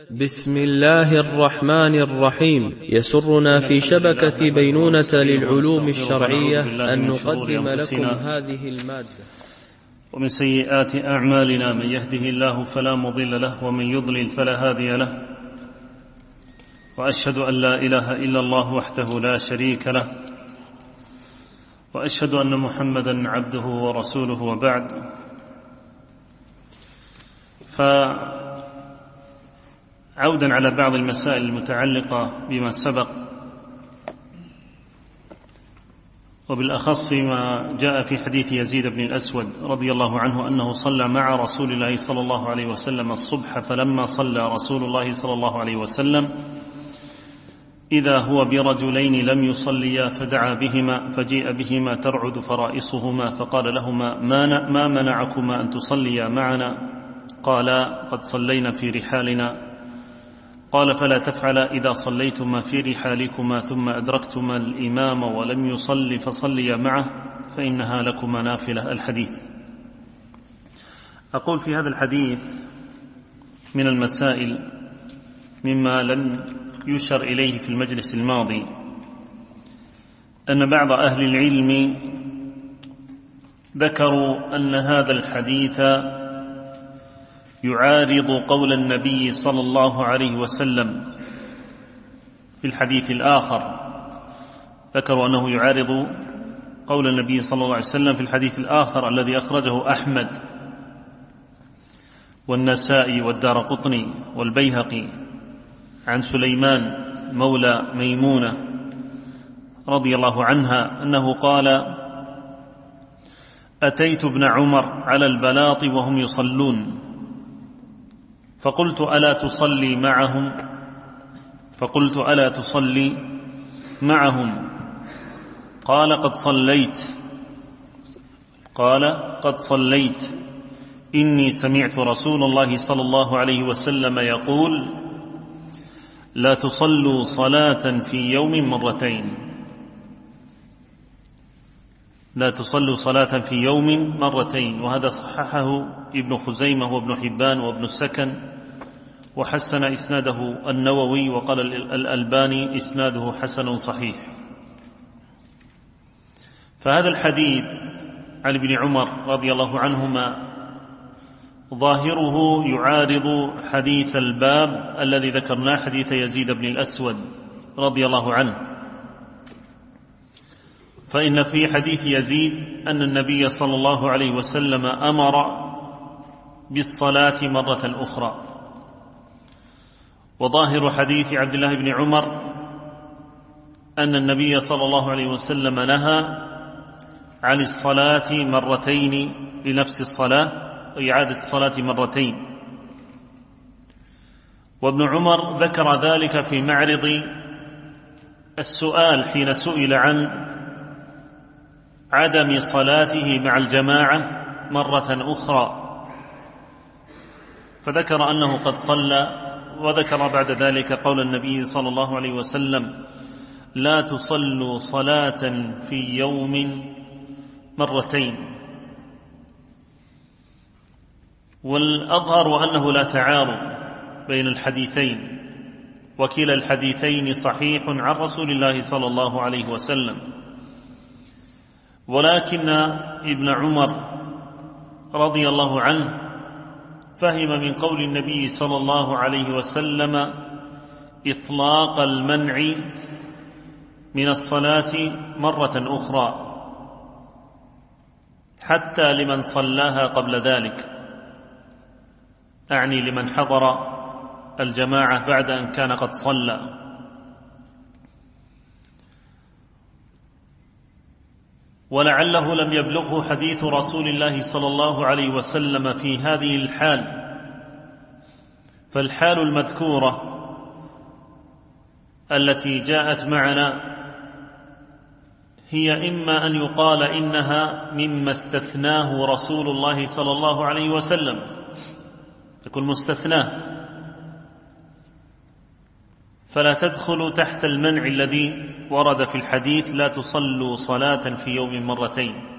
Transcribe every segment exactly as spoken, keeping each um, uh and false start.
بسم الله الرحمن الرحيم. يسرنا في شبكة بينونة للعلوم الشرعية أن نقدم لكم هذه المادة. ومن سيئات أعمالنا من يهده الله فلا مضل له ومن يضلل فلا هادي له، وأشهد أن لا إله إلا الله وحده لا شريك له، وأشهد أن محمدا عبده ورسوله، وبعد. فعودا على بعض المسائل المتعلقة بما سبق، وبالأخص ما جاء في حديث يزيد بن الأسود رضي الله عنه أنه صلى مع رسول الله صلى الله عليه وسلم الصبح، فلما صلى رسول الله صلى الله عليه وسلم إذا هو برجلين لم يصليا فدعا بهما، فجيء بهما ترعد فرائصهما، فقال لهما: ما منعكما أن تصليا معنا؟ قالا: قد صلينا في رحالنا. قال: فلا تفعلا إذا صليتما في رحالكما ثم أدركتما الإمام ولم يصلي فصليا معه، فإنها لكما نافلة. الحديث. أقول في هذا الحديث من المسائل مما لم يشر إليه في المجلس الماضي أن بعض أهل العلم ذكروا أن هذا الحديث يعارض قول النبي صلى الله عليه وسلم في الحديث الآخر. ذكروا أنه يعارض قول النبي صلى الله عليه وسلم في الحديث الآخر الذي أخرجه أحمد والنسائي والدارقطني والبيهقي عن سليمان مولى ميمونة رضي الله عنها أنه قال: أتيت ابن عمر على البلاط وهم يصلون، فقلت: ألا تصلي معهم؟ فقلت: ألا تصلي معهم؟ قال: قد صليت. قال: قد صليت. إني سمعت رسول الله صلى الله عليه وسلم يقول: لا تصلوا صلاة في يوم مرتين. لا تصلوا صلاة في يوم مرتين. وهذا صححه ابن خزيمة وابن حبان وابن السكن، وحسن إسناده النووي، وقال الألباني إسناده حسن صحيح. فهذا الحديث عن ابن عمر رضي الله عنهما ظاهره يعارض حديث الباب الذي ذكرناه، حديث يزيد بن الأسود رضي الله عنه. فإن في حديث يزيد أن النبي صلى الله عليه وسلم أمر بالصلاة مرة أخرى، وظاهر حديث عبد الله بن عمر أن النبي صلى الله عليه وسلم نهى عن الصلاة مرتين لنفس الصلاة، وإعادة الصلاة مرتين. وابن عمر ذكر ذلك في معرض السؤال حين سئل عن عدم صلاته مع الجماعة مرة أخرى، فذكر أنه قد صلى، وذكر بعد ذلك قول النبي صلى الله عليه وسلم: لا تصلوا صلاة في يوم مرتين. والأظهر أنه لا تعارض بين الحديثين، وكلا الحديثين صحيح عن رسول الله صلى الله عليه وسلم، ولكن ابن عمر رضي الله عنه فهم من قول النبي صلى الله عليه وسلم إطلاق المنع من الصلاة مرة أخرى حتى لمن صلاها قبل ذلك، أعني لمن حضر الجماعة بعد أن كان قد صلى. ولعله لم يبلغه حديث رسول الله صلى الله عليه وسلم في هذه الحال، فالحال المذكورة التي جاءت معنا هي إما أن يقال إنها مما استثناه رسول الله صلى الله عليه وسلم، تكون مستثناه، فلا تدخل تحت المنع الذي ورد في الحديث: لا تصلوا صلاة في يوم مرتين.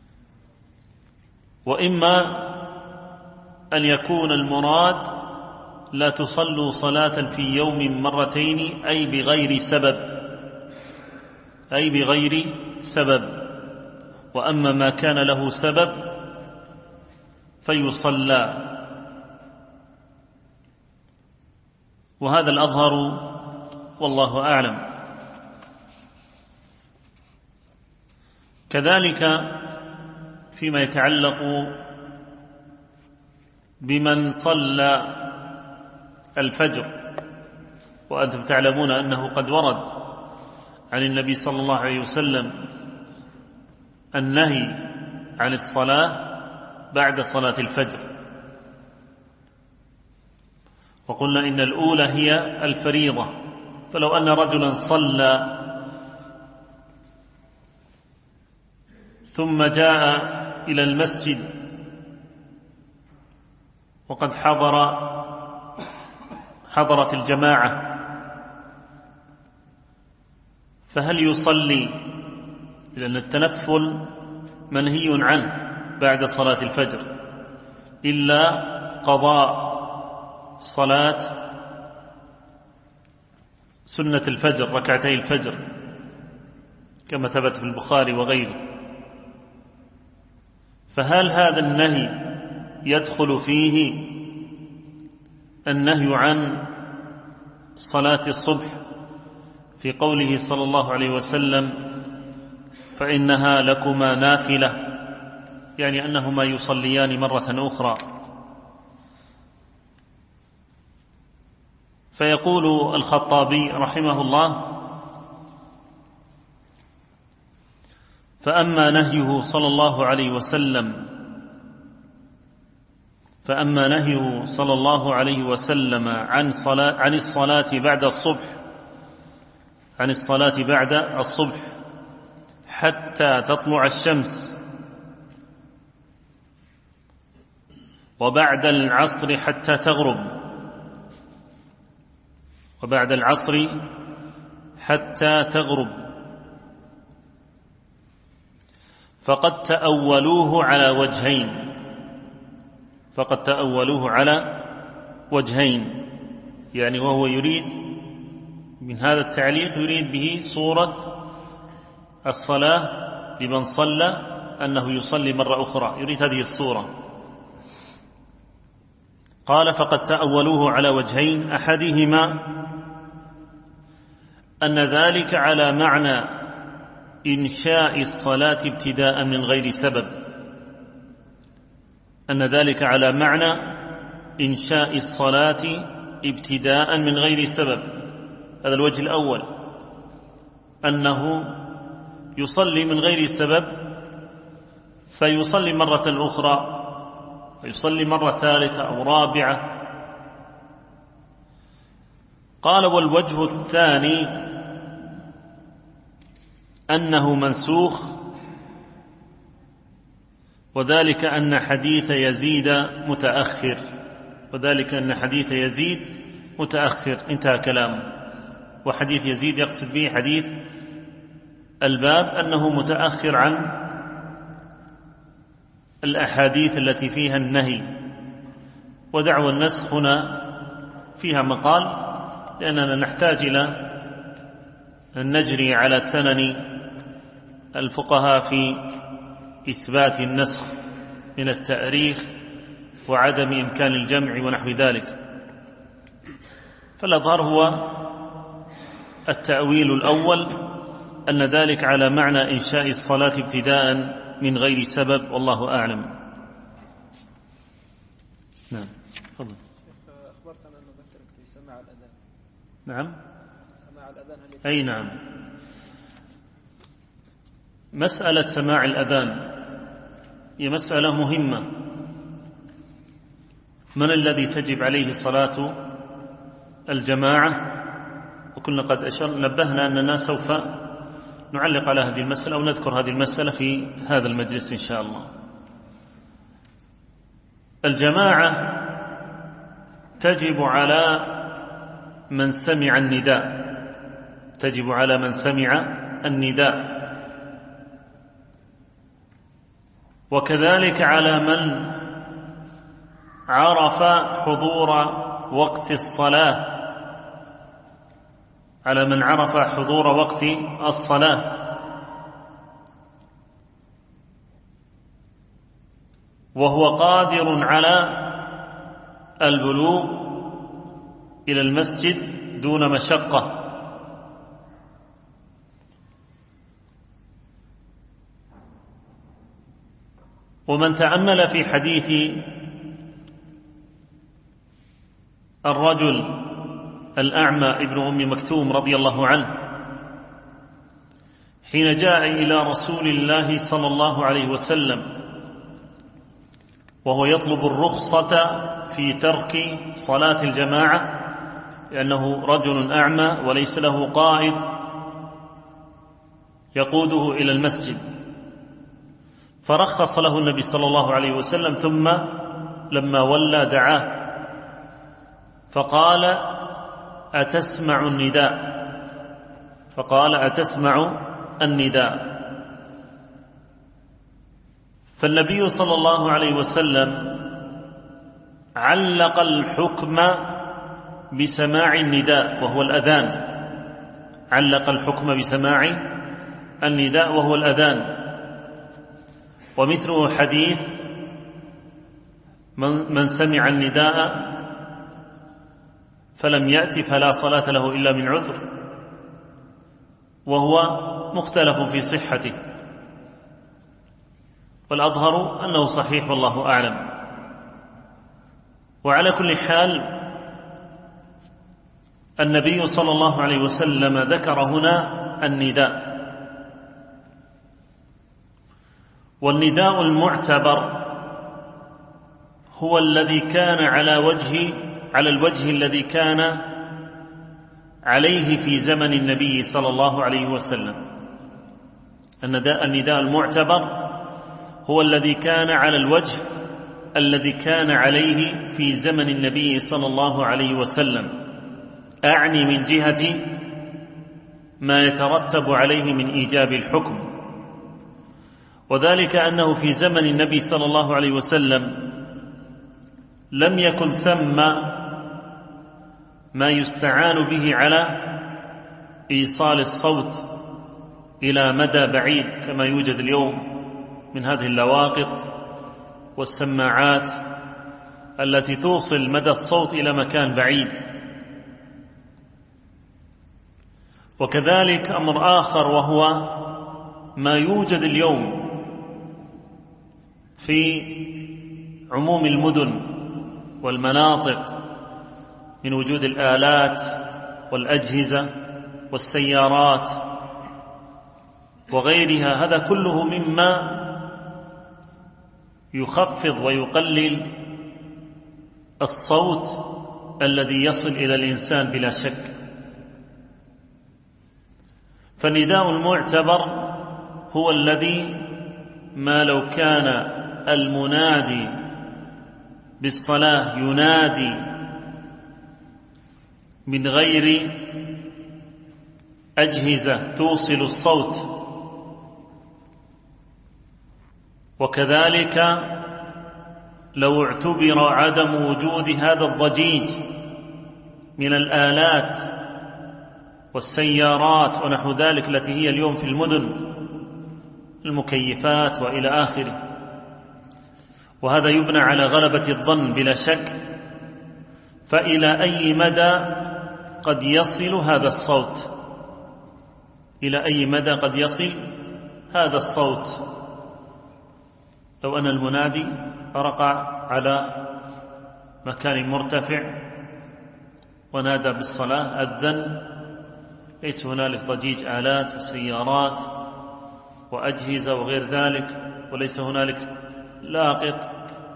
وإما أن يكون المراد لا تصلوا صلاة في يوم مرتين أي بغير سبب، أي بغير سبب. وأما ما كان له سبب فيصلى، وهذا الأظهر والله أعلم. كذلك فيما يتعلق بمن صلى الفجر، وأنتم تعلمون أنه قد ورد عن النبي صلى الله عليه وسلم النهي عن الصلاة بعد صلاة الفجر، وقلنا إن الأولى هي الفريضة. فلو أن رجلا صلى ثم جاء إلى المسجد وقد حضر حضرت الجماعة، فهل يصلي؟ لأن التنفل منهي عنه بعد صلاة الفجر إلا قضاء صلاة سنة الفجر، ركعتي الفجر، كما ثبت في البخاري وغيره. فهل هذا النهي يدخل فيه النهي عن صلاة الصبح في قوله صلى الله عليه وسلم فإنها لكما نافلة، يعني أنهما يصليان مرة أخرى؟ فيقول الخطابي رحمه الله: فأما نهيه صلى الله عليه وسلم فأما نهيه صلى الله عليه وسلم عن صلاة عن الصلاة بعد الصبح عن الصلاة بعد الصبح حتى تطلع الشمس، وبعد العصر حتى تغرب، وبعد العصر حتى تغرب، فقد تأولوه على وجهين فقد تأولوه على وجهين يعني وهو يريد من هذا التعليق يريد به صورة الصلاة لمن صلى أنه يصلي مرة أخرى، يريد هذه الصورة. قال: فقد تأولوه على وجهين، أحدهما أن ذلك على معنى إنشاء الصلاة ابتداء من غير سبب أن ذلك على معنى إنشاء الصلاة ابتداء من غير سبب. هذا الوجه الأول، أنه يصلي من غير سبب فيصلي مرة أخرى، فيصلي مرة ثالثة أو رابعة. قال: والوجه الثاني أنه منسوخ، وذلك أن حديث يزيد متأخر وذلك أن حديث يزيد متأخر انتهى كلامه. وحديث يزيد يقصد به حديث الباب، أنه متأخر عن الأحاديث التي فيها النهي. ودعوى النسخ هنا فيها مقال، لأننا نحتاج إلى أن نجري على سنن الفقهاء في إثبات النسخ من التأريخ وعدم إمكان الجمع ونحو ذلك. فالأظهر هو التأويل الأول، أن ذلك على معنى إنشاء الصلاة ابتداء من غير سبب، والله أعلم. نعم، تفضل. أخبرتنا أن نذكرك في سماع الأذان. نعم، سماع الأذان. أي نعم. مسألة سماع الأذان هي مسألة مهمة. من الذي تجب عليه صلاة الجماعة؟ وكنا قد أشر نبهنا أننا سوف نعلق على هذه المسألة ونذكر هذه المسألة في هذا المجلس إن شاء الله. الجماعة تجب على من سمع النداء تجب على من سمع النداء وكذلك على من عرف حضور وقت الصلاة، على من عرف حضور وقت الصلاة، وهو قادر على البلوغ إلى المسجد دون مشقة. ومن تأمل في حديث الرجل الأعمى ابن أم مكتوم رضي الله عنه حين جاء إلى رسول الله صلى الله عليه وسلم وهو يطلب الرخصة في ترك صلاة الجماعة لأنه رجل أعمى وليس له قائد يقوده إلى المسجد، فرخص له النبي صلى الله عليه وسلم، ثم لما ولى دعاه فقال: أتسمع النداء؟ فقال: أتسمع النداء؟ فالنبي صلى الله عليه وسلم علق الحكم بسماع النداء وهو الأذان، علق الحكم بسماع النداء وهو الأذان. ومثله حديث من, من سمع النداء فلم يأت فلا صلاة له إلا من عذر، وهو مختلف في صحته، والأظهر أنه صحيح والله أعلم. وعلى كل حال النبي صلى الله عليه وسلم ذكر هنا النداء، والنداء المعتبر هو الذي كان على وجه على الوجه الذي كان عليه في زمن النبي صلى الله عليه وسلم. النداء النداء المعتبر هو الذي كان على الوجه الذي كان عليه في زمن النبي صلى الله عليه وسلم، أعني من جهة ما يترتب عليه من إيجاب الحكم، وذلك أنه في زمن النبي صلى الله عليه وسلم لم يكن ثم ما يستعان به على إيصال الصوت إلى مدى بعيد كما يوجد اليوم من هذه اللواقط والسماعات التي توصل مدى الصوت إلى مكان بعيد. وكذلك أمر آخر وهو ما يوجد اليوم في عموم المدن والمناطق من وجود الآلات والأجهزة والسيارات وغيرها، هذا كله مما يخفض ويقلل الصوت الذي يصل إلى الإنسان بلا شك. فالنداء المعتبر هو الذي ما لو كان المنادي بالصلاة ينادي من غير أجهزة توصل الصوت، وكذلك لو اعتبر عدم وجود هذا الضجيج من الآلات والسيارات ونحو ذلك التي هي اليوم في المدن، المكيفات وإلى آخره، وهذا يبنى على غلبة الظن بلا شك، فإلى أي مدى قد يصل هذا الصوت؟ إلى أي مدى قد يصل هذا الصوت؟ لو أن المنادي رقع على مكان مرتفع ونادى بالصلاة أذن، ليس هنالك ضجيج آلات وسيارات وأجهزة وغير ذلك، وليس هنالك لاقط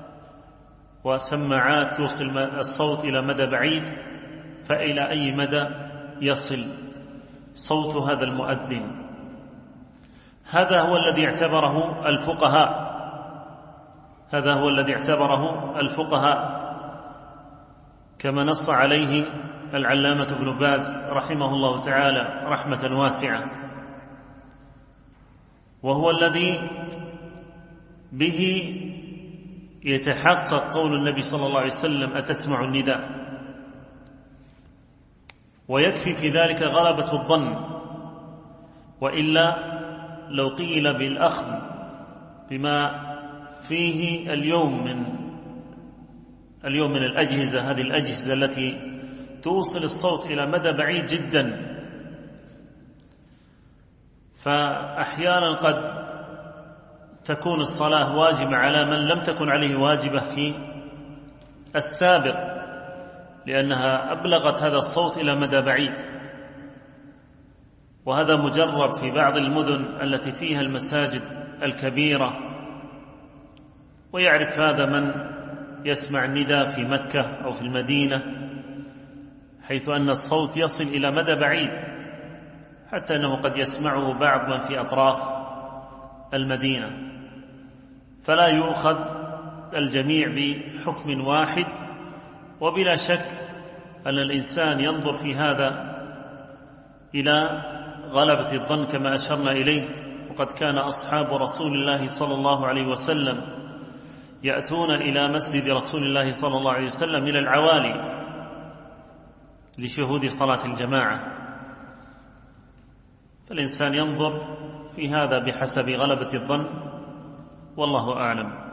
وسماعات توصل الصوت إلى مدى بعيد، فإلى أي مدى يصل صوت هذا المؤذن؟ هذا هو الذي اعتبره الفقهاء هذا هو الذي اعتبره الفقهاء كما نص عليه العلامة ابن باز رحمه الله تعالى رحمة واسعة، وهو الذي به يتحقق قول النبي صلى الله عليه وسلم: أتسمع النداء؟ ويكفي في ذلك غلبة الظن، وإلا لو قيل بالأخذ بما فيه اليوم من اليوم من الأجهزة، هذه الأجهزة التي توصل الصوت إلى مدى بعيد جدا، فأحيانا قد تكون الصلاة واجبة على من لم تكن عليه واجبة في السابق، لأنها أبلغت هذا الصوت إلى مدى بعيد. وهذا مجرب في بعض المدن التي فيها المساجد الكبيرة، ويعرف هذا من يسمع النداء في مكة أو في المدينة، حيث أن الصوت يصل إلى مدى بعيد، حتى أنه قد يسمعه بعض من في أطراف المدينة، فلا يؤخذ الجميع بحكم واحد. وبلا شك أن الإنسان ينظر في هذا إلى غلبة الظن كما أشرنا إليه. وقد كان أصحاب رسول الله صلى الله عليه وسلم يأتون إلى مسجد رسول الله صلى الله عليه وسلم إلى العوالي لشهود صلاة الجماعة، فالإنسان ينظر في هذا بحسب غلبة الظن، والله أعلم.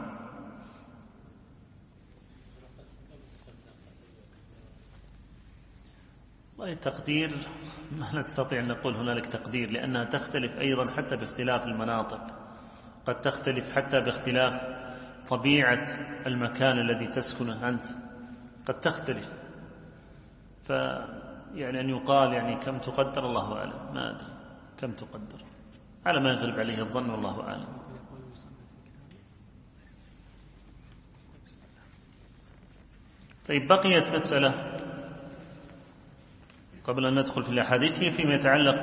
والله التقدير ما نستطيع أن نقول هنالك تقدير، لأنها تختلف أيضا حتى باختلاف المناطق، قد تختلف حتى باختلاف طبيعة المكان الذي تسكنه أنت، قد تختلف. فيعني أن يقال يعني كم تقدر، الله أعلم، ما أدري كم تقدر، على ما يغلب عليه الظن، والله أعلم. طيب، بقيت مسألة قبل أن ندخل في الأحاديث، هي فيما يتعلق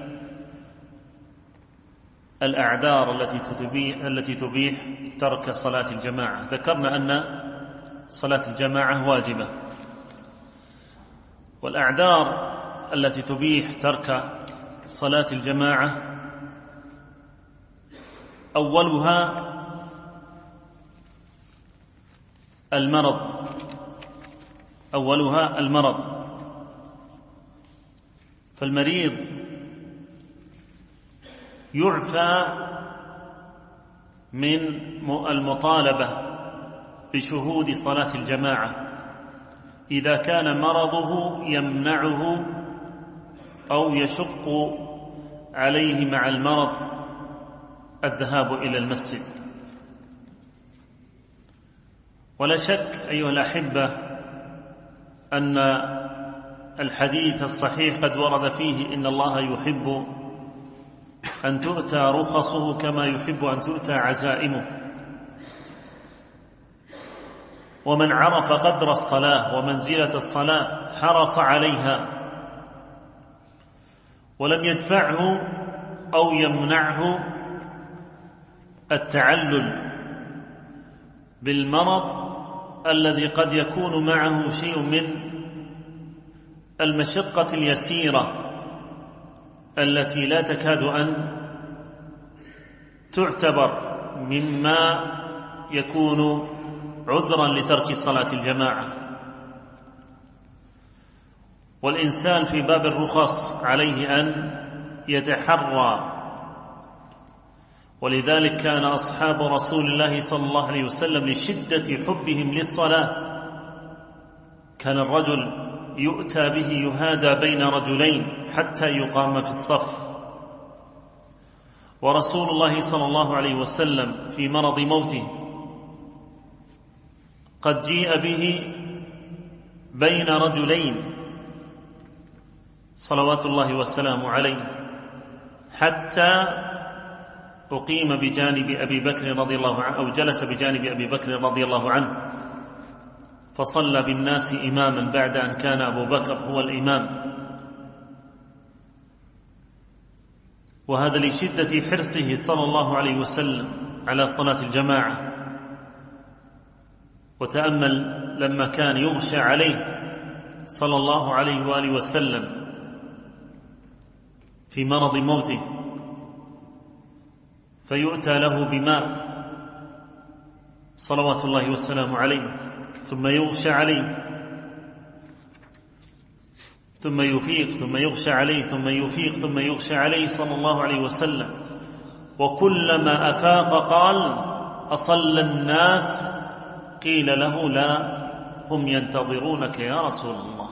بالأعذار التي تبيح التي تبيح ترك صلاة الجماعة. ذكرنا أن صلاة الجماعة واجبة، والأعذار التي تبيح ترك صلاة الجماعة أولها المرض أولها المرض فالمريض يعفى من المطالبة بشهود صلاة الجماعة إذا كان مرضه يمنعه أو يشق عليه مع المرض الذهاب إلى المسجد. ولا شك أيها الأحبة أن الحديث الصحيح قد ورد فيه إن الله يحب أن تؤتى رخصه كما يحب أن تؤتى عزائمه، ومن عرف قدر الصلاة ومنزلة الصلاة حرص عليها ولم يدفعه أو يمنعه التعلل بالمرض الذي قد يكون معه شيء من المشقة اليسيرة التي لا تكاد أن تعتبر مما يكون عذرا لترك صلاة الجماعة. والإنسان في باب الرخص عليه أن يتحرى، ولذلك كان أصحاب رسول الله صلى الله عليه وسلم لشدة حبهم للصلاة كان الرجل يؤتى به يهادى بين رجلين حتى يقام في الصف. ورسول الله صلى الله عليه وسلم في مرض موته قد جيء به بين رجلين صلوات الله والسلام عليه حتى أقيم بجانب أبي بكر رضي الله عنه، أو جلس بجانب أبي بكر رضي الله عنه فصلى بالناس إماما بعد أن كان أبو بكر هو الإمام. وهذا لشدة حرصه صلى الله عليه وسلم على صلاة الجماعة. وتأمل لما كان يغشى عليه صلى الله عليه وآله وسلم في مرض موته فيؤتى له بماء صلوات الله والسلام عليه ثم يغشى عليه ثم يفيق ثم يغشى عليه ثم يفيق ثم يغشى عليه صلى الله عليه وسلم، وكلما أفاق قال: أصلى الناس؟ قيل له: لا، هم ينتظرونك يا رسول الله.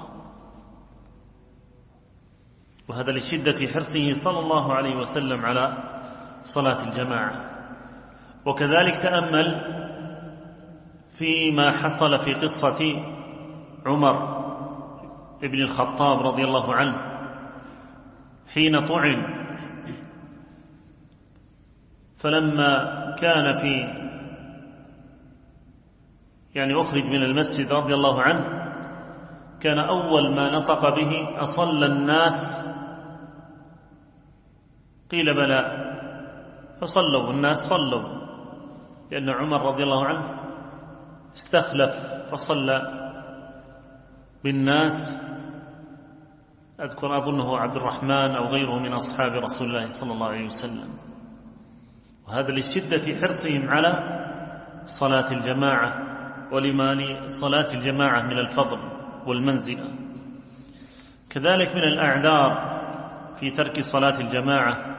وهذا لشدة حرصه صلى الله عليه وسلم على صلاة الجماعة. وكذلك تأمل فيما حصل في قصة عمر ابن الخطاب رضي الله عنه حين طعن، فلما كان في يعني أخرج من المسجد رضي الله عنه، كان أول ما نطق به: أصلى الناس؟ قيل: بلى. فصلوا الناس، صلوا، لأن عمر رضي الله عنه استخلف فصلى بالناس. أذكر أظنه عبد الرحمن أو غيره من أصحاب رسول الله صلى الله عليه وسلم. وهذا لشدة حرصهم على صلاة الجماعة، ولما لصلاة الجماعة من الفضل والمنزلة. كذلك من الأعذار في ترك صلاة الجماعة،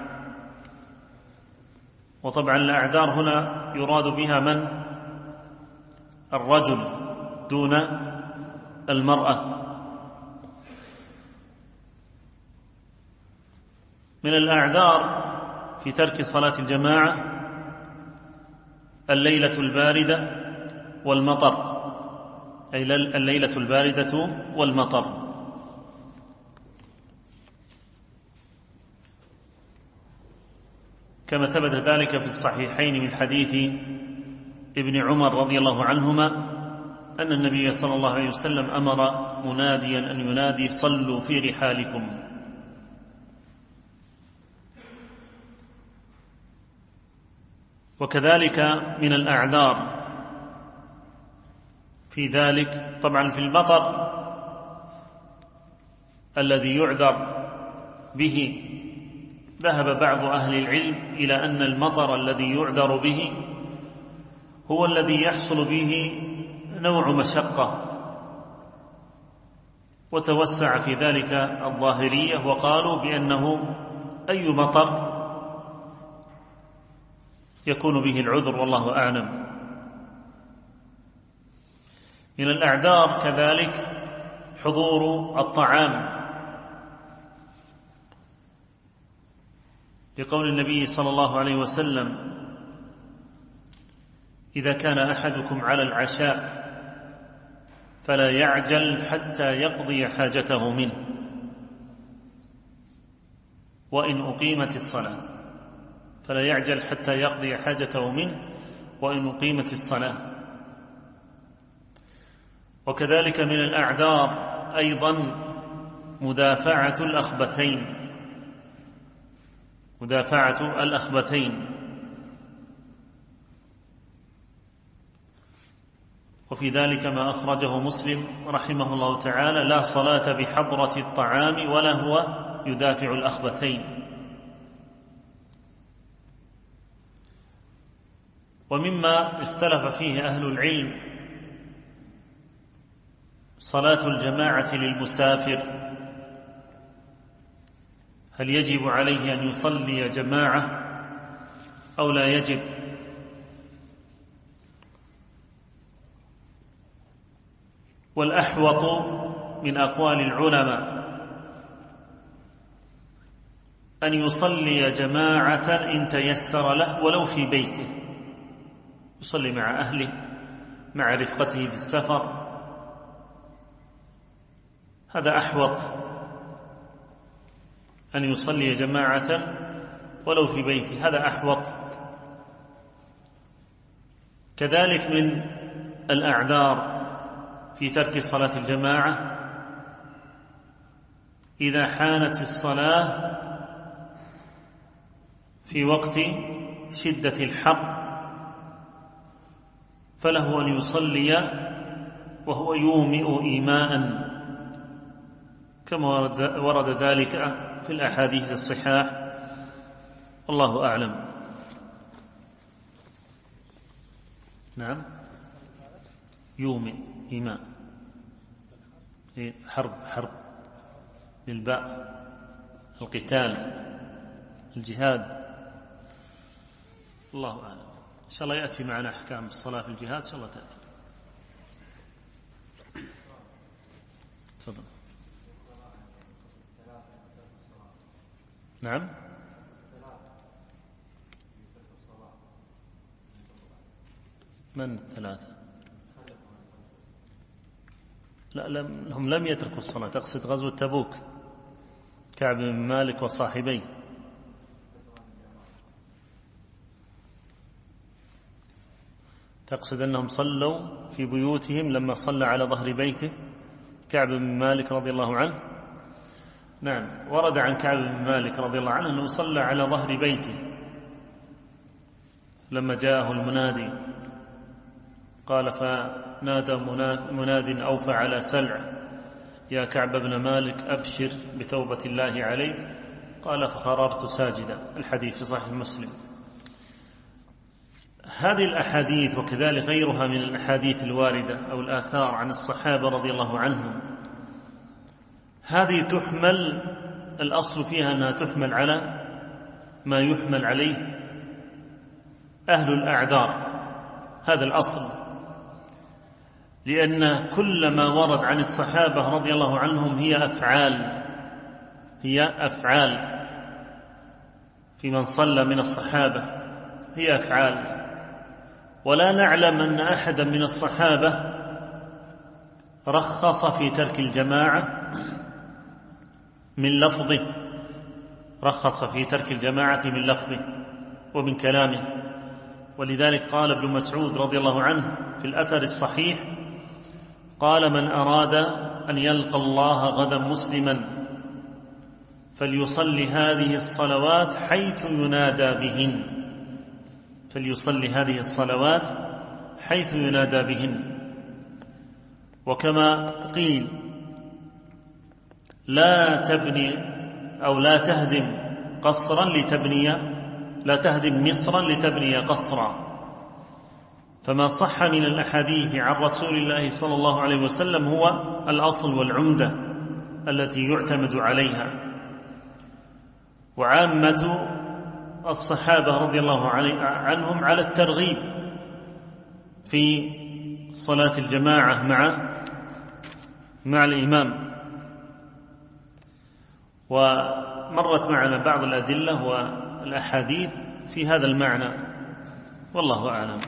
وطبعا الأعذار هنا يراد بها من؟ الرجل دون المرأة. من الأعذار في ترك صلاة الجماعة الليلة الباردة والمطر، أي الليلة الباردة والمطر. كما ثبت ذلك في الصحيحين من حديث ابن عمر رضي الله عنهما أن النبي صلى الله عليه وسلم أمر مناديا أن ينادي: صلوا في رحالكم. وكذلك من الأعذار في ذلك، طبعا في المطر الذي يعذر به، ذهب بعض أهل العلم إلى أن المطر الذي يعذر به هو الذي يحصل به نوع مشقة، وتوسع في ذلك الظاهرية وقالوا بأنه أي مطر يكون به العذر، والله أعلم. من الأعذار كذلك حضور الطعام، لقول النبي صلى الله عليه وسلم: إذا كان أحدكم على العشاء فلا يعجل حتى يقضي حاجته منه، وإن أقيمت الصلاة فلا يعجل حتى يقضي حاجته منه وإن أقيمت الصلاة. وكذلك من الأعذار أيضا مدافعة الأخبثين، مدافعة الأخبثين. وفي ذلك ما أخرجه مسلم رحمه الله تعالى: لا صلاة بحضرة الطعام ولا هو يدافع الأخبثين. ومما اختلف فيه أهل العلم صلاة الجماعة للمسافر، هل يجب عليه أن يصلي جماعة أو لا يجب؟ والأحوط من أقوال العلماء أن يصلي جماعة إن تيسر له ولو في بيته، يصلي مع أهله مع رفقته في السفر، هذا أحوط أن يصلي جماعة ولو في بيته، هذا أحوط. كذلك من الأعذار في ترك صلاة الجماعة إذا حانت الصلاة في وقت شدة الحر فله أن يصلي وهو يومئ إيماء، كما ورد ذلك في الأحاديث الصحاح، والله أعلم. نعم، يومئ إيماء، حرب حرب بالباء، القتال، الجهاد. الله أعلم. إن شاء الله يأتي معنا أحكام الصلاة في الجهاد، إن شاء الله تأتي. تفضل. نعم. من الثلاثة؟ لا لم هم لم يتركوا الصلاة. تقصد غزوة تبوك، كعب بن مالك وصاحبيه. تقصد أنهم صلوا في بيوتهم لما صلى على ظهر بيته كعب بن مالك رضي الله عنه. نعم، ورد عن كعب بن مالك رضي الله عنه أنه صلى على ظهر بيته لما جاءه المنادي، قال فنادى مناد أوفى على سلع يا كعب بن مالك أبشر بتوبة الله عليك، قال فخررت ساجدا. الحديث في صحيح مسلم. هذه الأحاديث وكذلك غيرها من الأحاديث الواردة أو الآثار عن الصحابة رضي الله عنهم، هذه تحمل، الأصل فيها أنها تحمل على ما يحمل عليه أهل الأعذار. هذا الأصل، لأن كل ما ورد عن الصحابة رضي الله عنهم هي أفعال هي أفعال في من صلى من الصحابة، هي أفعال. ولا نعلم أن أحدا من الصحابة رخص في ترك الجماعة من لفظه، رخص في ترك الجماعة من لفظه ومن كلامه. ولذلك قال ابن مسعود رضي الله عنه في الأثر الصحيح، قال من أراد أن يلقى الله غدا مسلما فليصلي هذه الصلوات حيث ينادى بهن، فليصلي هذه الصلوات حيث ينادى بهن. وكما قيل لا تبني أو لا تهدم قصرا لتبني لا تهدم مصرا لتبني قصرا. فما صح من الأحاديث عن رسول الله صلى الله عليه وسلم هو الأصل والعمدة التي يعتمد عليها. وعامة الصحابة رضي الله عنهم على الترغيب في صلاة الجماعة مع مع الإمام. ومرت معنا بعض الأدلة والأحاديث في هذا المعنى، والله أعلم.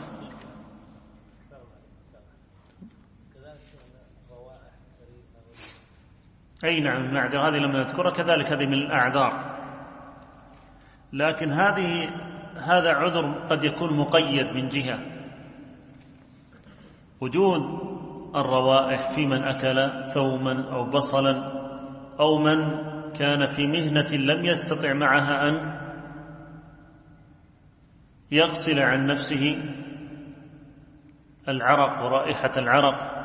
أي نعم، المعذرة هذه لما نذكرها كذلك هذه من الأعذار، لكن هذه هذا عذر قد يكون مقيد من جهة وجود الروائح في من أكل ثوما أو بصلا أو من كان في مهنة لم يستطع معها أن يغسل عن نفسه العرق ورائحة العرق،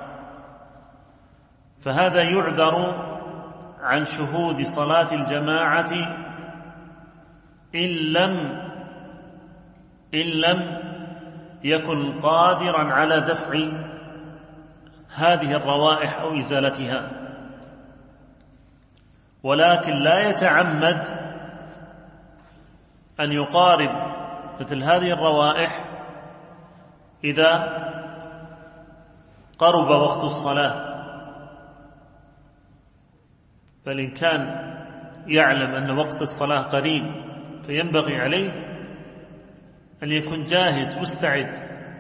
فهذا يعذر عن شهود صلاة الجماعة إن لم إن لم يكن قادرا على دفع هذه الروائح أو إزالتها، ولكن لا يتعمد أن يقارب مثل هذه الروائح إذا قرب وقت الصلاة. بل إن كان يعلم أن وقت الصلاة قريب فينبغي عليه أن يكون جاهز مستعد،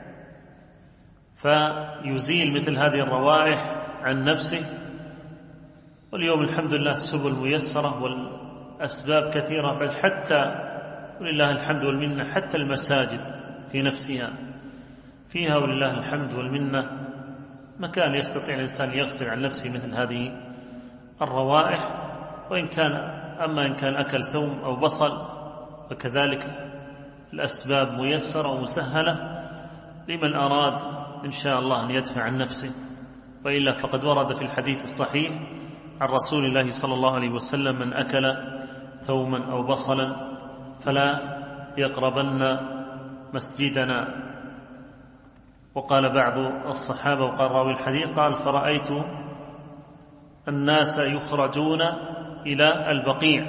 فيزيل مثل هذه الروائح عن نفسه. واليوم الحمد لله السبل ميسرة والأسباب كثيرة، بل حتى ولله الحمد والمنة حتى المساجد في نفسها فيها ولله الحمد والمنة مكان يستطيع الإنسان يغسل عن نفسه مثل هذه الروائح. وإن كان أما إن كان أكل ثوم أو بصل فكذلك الأسباب ميسرة ومسهلة لمن أراد إن شاء الله أن يدفع عن نفسه. وإلا فقد ورد في الحديث الصحيح عن رسول الله صلى الله عليه وسلم من أكل ثوما أو بصلا فلا يقربن مسجدنا. وقال بعض الصحابة وقال راوي الحديث قال فرأيت الناس يخرجون إلى البقيع،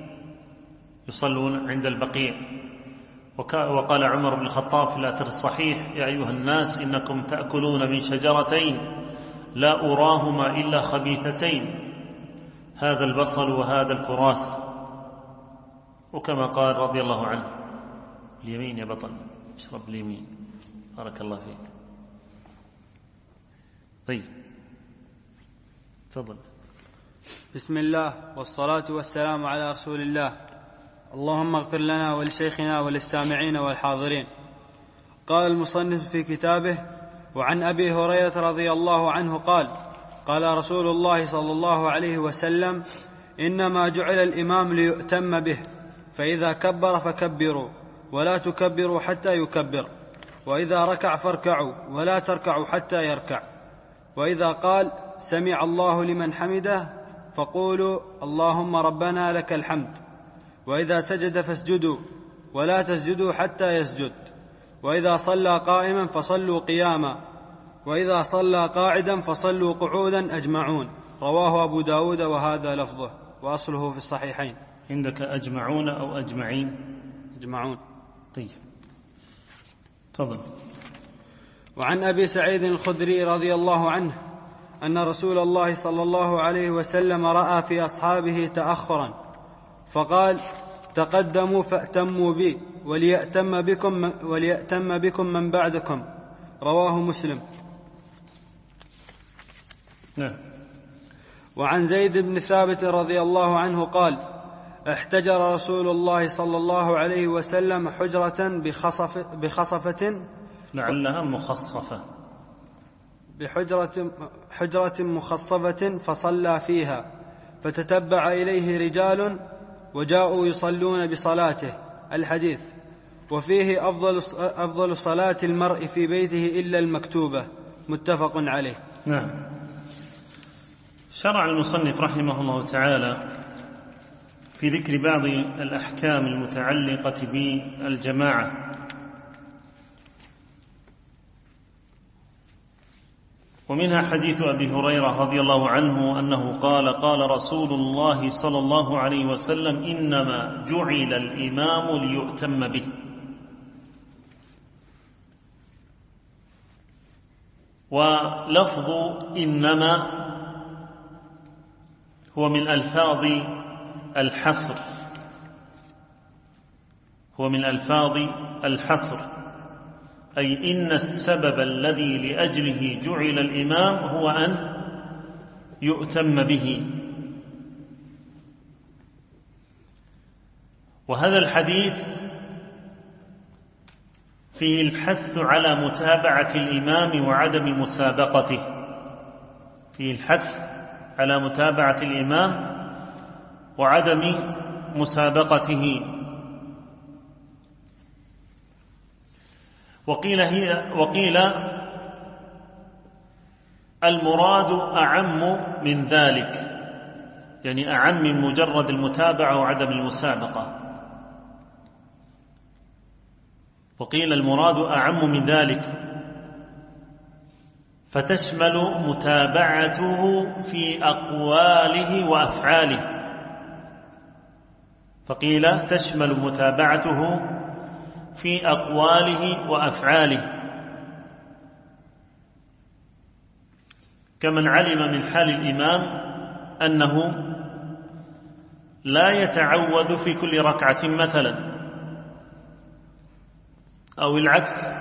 يصلون عند البقيع. وقال عمر بن الخطاب في الأثر الصحيح: يا أيها الناس إنكم تأكلون من شجرتين لا أراهما إلا خبيثتين، هذا البصل وهذا الكراث. وكما قال رضي الله عنه: اليمين يا بطل، اشرب اليمين، بارك الله فيك. طيب تفضل. بسم الله والصلاة والسلام على رسول الله. اللهم اغفر لنا ولشيخنا وللسامعين والحاضرين. قال المصنف في كتابه: وعن أبي هريرة رضي الله عنه قال: قال رسول الله صلى الله عليه وسلم: إنما جعل الإمام ليؤتم به، فإذا كبر فكبروا ولا تكبروا حتى يكبر، وإذا ركع فاركعوا ولا تركعوا حتى يركع، وإذا قال سمع الله لمن حمده فقولوا اللهم ربنا لك الحمد، وإذا سجد فاسجدوا ولا تسجدوا حتى يسجد، وإذا صلى قائما فصلوا قياما، وإذا صلى قاعدا فصلوا قعودا أجمعون. رواه أبو داود وهذا لفظه، وأصله في الصحيحين. عندك أجمعون أو أجمعين؟ أجمعون. طيب تفضل. وعن أبي سعيد الخدري رضي الله عنه أن رسول الله صلى الله عليه وسلم رأى في أصحابه تأخرا فقال: تقدموا فأتموا بي وليأتم بكم, وليأتم بكم من بعدكم. رواه مسلم. نعم. وعن زيد بن ثابت رضي الله عنه قال: احتجر رسول الله صلى الله عليه وسلم حجرة بخصف بخصفة لعلها مخصفة بحجرة حجرة مخصفة فصلى فيها، فتتبع إليه رجال وجاءوا يصلون بصلاته. الحديث. وفيه أفضل أفضل صلاة المرء في بيته إلا المكتوبة. متفق عليه. نعم. شرع المصنف رحمه الله تعالى في ذكر بعض الأحكام المتعلقة بالجماعة، ومنها حديث أبي هريرة رضي الله عنه أنه قال: قال رسول الله صلى الله عليه وسلم: إنما جعل الإمام ليؤتم به. ولفظ إنما هو من ألفاظ الحصر هو من ألفاظ الحصر أي إن السبب الذي لأجله جعل الإمام هو أن يؤتم به. وهذا الحديث فيه الحث على متابعة الإمام وعدم مسابقته فيه الحث على متابعة الإمام وعدم مسابقته. وقيل هي وقيل المراد أعم من ذلك، يعني أعم من مجرد المتابعة وعدم المسابقة. وقيل المراد أعم من ذلك، فتشمل متابعته في أقواله وأفعاله. فقيل تشمل متابعته في أقواله وأفعاله، كمن علم من حال الإمام أنه لا يتعوذ في كل ركعة مثلا، أو العكس.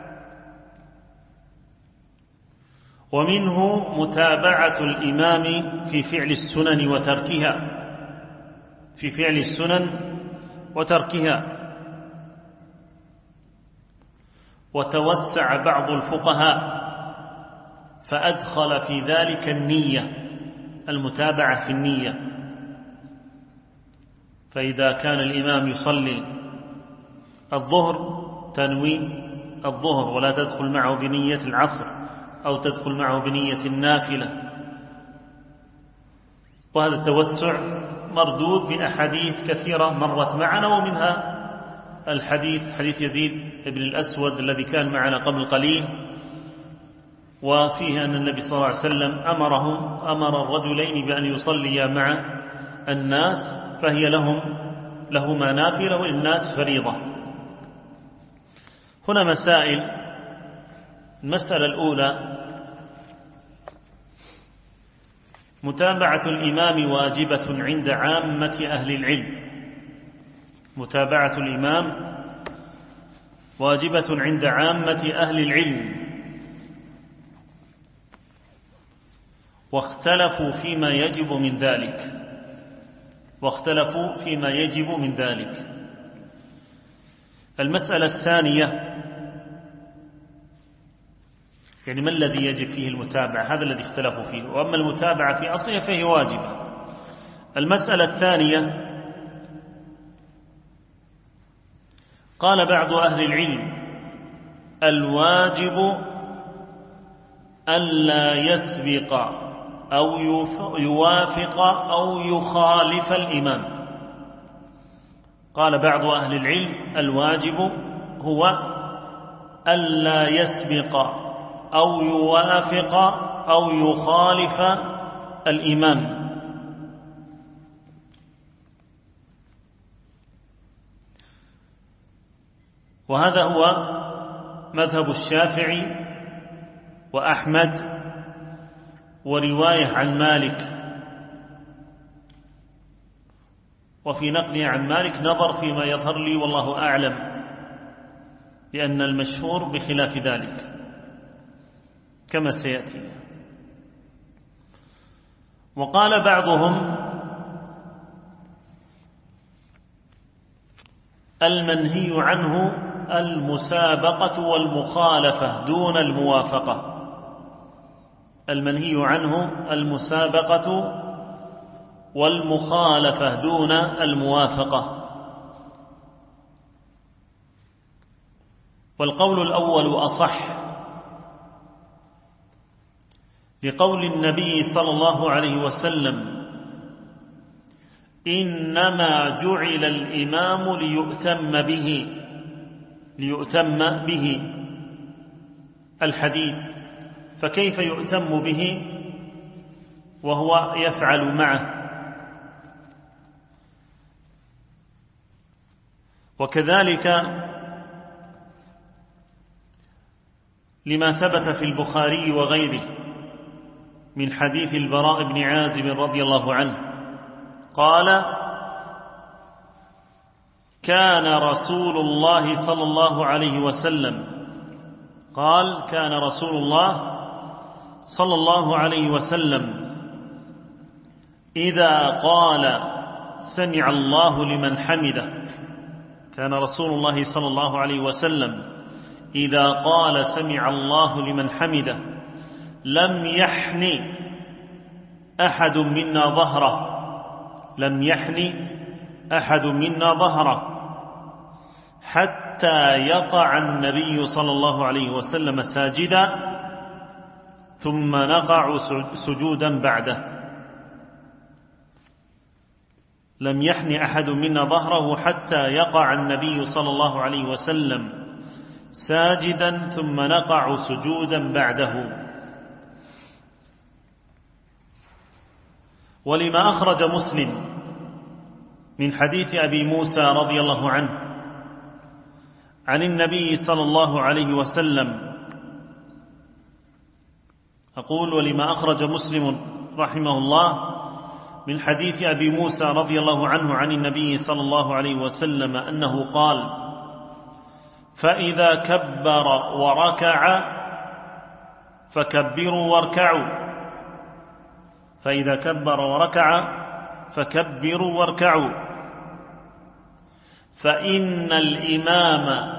ومنه متابعة الإمام في فعل السنن وتركها في فعل السنن وتركها. وتوسع بعض الفقهاء فأدخل في ذلك النية، المتابعة في النية. فإذا كان الإمام يصلي الظهر تنوي الظهر ولا تدخل معه بنية العصر، أو تدخل معه بنية النافلة. وهذا التوسع مردود بأحاديث كثيرة مرت معنا، ومنها الحديث حديث يزيد بن الأسود الذي كان معنا قبل قليل، وفيه أن النبي صلى الله عليه وسلم أمرهم أمر الرجلين بأن يصليا مع الناس فهي لهم لهما نافلة وللناس فريضة. هنا مسائل. المسألة الأولى: متابعة الإمام واجبة عند عامة أهل العلم. متابعة الإمام واجبة عند عامة أهل العلم، واختلفوا فيما يجب من ذلك واختلفوا فيما يجب من ذلك. المسألة الثانية: يعني ما الذي يجب فيه المتابعة؟ هذا الذي اختلفوا فيه، وأما المتابعة في أصلها فهي واجبة. المسألة الثانية: قال بعض أهل العلم: الواجب ألا يسبق أو يوافق أو يخالف الإمام. قال بعض أهل العلم: الواجب هو ألا يسبق أو يوافق أو يخالف الإمام. وهذا هو مذهب الشافعي وأحمد، ورواية عن مالك. وفي نقله عن مالك نظر فيما يظهر لي والله أعلم، لأن المشهور بخلاف ذلك كما سيأتي. وقال بعضهم: المنهي عنه المسابقة والمخالفة دون الموافقة. المنهي عنه المسابقة والمخالفة دون الموافقة. والقول الأول أصح، لقول النبي صلى الله عليه وسلم: إنما جعل الإمام ليؤتم به ليؤتم به الحديث، فكيف يؤتم به وهو يفعل معه؟ وكذلك لما ثبت في البخاري وغيره من حديث البراء بن عازب رضي الله عنه قال: كان رسول الله صلى الله عليه وسلم قال كان رسول الله صلى الله عليه وسلم إذا قال سمع الله لمن حمده كان رسول الله صلى الله عليه وسلم إذا قال سمع الله لمن حمده لم يحن أحد منا ظهره لم يحن أحد منا ظهره حتى يقع النبي صلى الله عليه وسلم ساجدا ثم نقع سجودا بعده. لم يحن أحد منا ظهره حتى يقع النبي صلى الله عليه وسلم ساجدا ثم نقع سجودا بعده. ولما أخرج مسلم من حديث أبي موسى رضي الله عنه عن النبي صلى الله عليه وسلم أقول ولما أخرج مسلم رحمه الله من حديث أبي موسى رضي الله عنه عن النبي صلى الله عليه وسلم أنه قال: فإذا كبر وركع فكبروا واركعوا فإذا كبر وركع فكبروا واركعوا فإن الإمام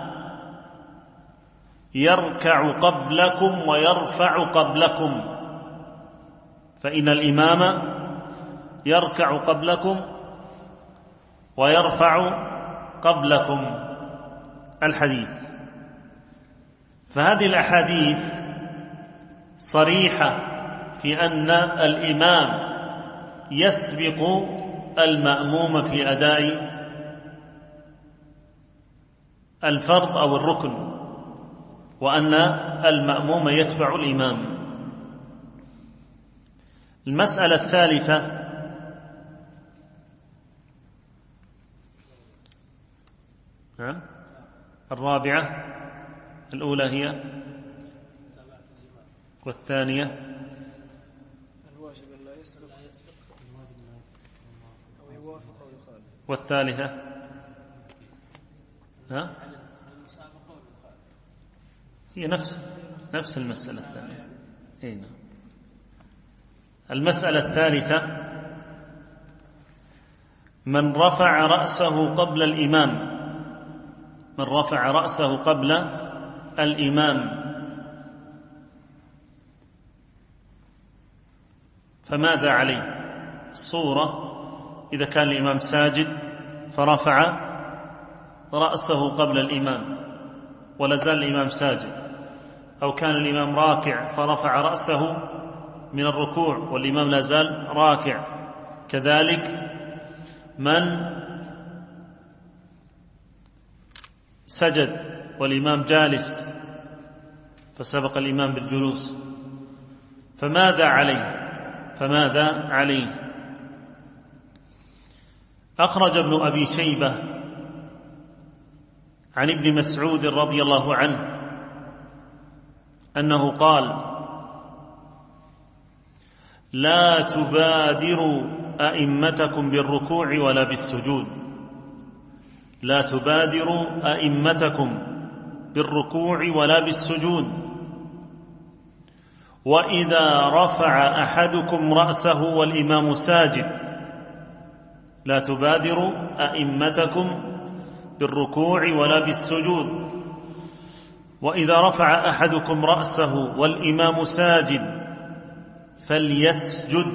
يركع قبلكم ويرفع قبلكم فإن الإمام يركع قبلكم ويرفع قبلكم. الحديث. فهذه الأحاديث صريحة في أن الإمام يسبق المأموم في أداء الفرض أو الركن، وأن المأموم يتبع الإمام. المسألة الثالثة: نعم. الرابعة الأولى هي، والثانية الواجب لا يسبق أو يوافق أو يخالف، والثالثة ها؟ هي نفس نفس المسألة الثانية. هنا المسألة الثالثة: من رفع رأسه قبل الإمام من رفع رأسه قبل الإمام فماذا عليه؟ الصورة: إذا كان الإمام ساجد فرفع رأسه قبل الإمام ولا زال الإمام ساجد، أو كان الإمام راكع فرفع رأسه من الركوع والإمام لا زال راكع، كذلك من سجد والإمام جالس فسبق الإمام بالجلوس، فماذا عليه؟ فماذا عليه؟ أخرج ابن أبي شيبة عن ابن مسعود رضي الله عنه أنه قال: لا تبادروا أئمتكم بالركوع ولا بالسجود لا تبادروا أئمتكم بالركوع ولا بالسجود وإذا رفع أحدكم رأسه والإمام ساجد لا تبادروا أئمتكم بالركوع ولا بالسجود وإذا رفع أحدكم رأسه والإمام ساجد فليسجد